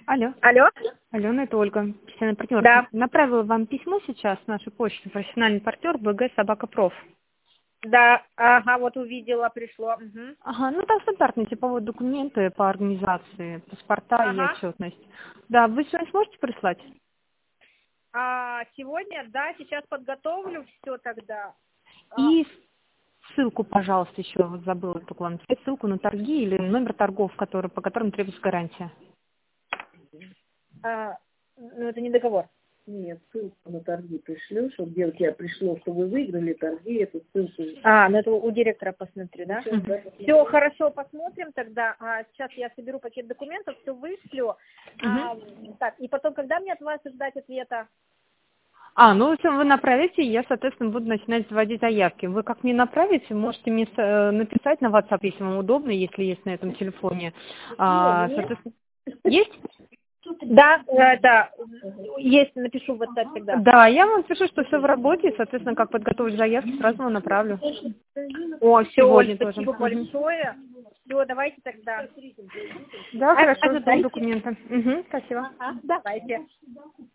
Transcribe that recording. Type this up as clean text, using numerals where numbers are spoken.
Алло. Алло? Алена, это Ольга, профессиональный партнер. Да. Направила вам письмо сейчас с нашей почты, профессиональный партнер БГ Собака Проф. Да, ага, вот увидела, пришло. Угу. Ага, ну там стандартные типовые документы по организации, паспорта и Ага. отчетность. Да, вы сегодня сможете прислать? Сегодня, да, сейчас подготовлю все тогда. И ссылку, пожалуйста, еще вот забыла только вам написать, ссылку на торги или номер торгов, по которым требуется гарантия. Ну, это не договор. Нет, ссылку на торги пришлю, чтобы где у тебя пришло, что вы выиграли торги, эту ссылку. Ну это у директора посмотрю, да? Все, хорошо, посмотрим тогда. Сейчас я соберу пакет документов, все вышлю. Так, и потом, когда мне от вас ждать ответа? Ну, если вы направите, я, соответственно, буду начинать заводить заявки. Вы как мне направите, можете мне написать на WhatsApp, если вам удобно, если есть на этом телефоне. Соответственно, есть? Да, да, есть, напишу в WhatsApp тогда. Да, я вам пишу, что все в работе, и, соответственно, как подготовить заявки, сразу вам направлю. Все, Оль, Сегодня тоже. спасибо большое. Все, давайте тогда. Да, хорошо, Ожидайте. жду документы. Спасибо. Давайте.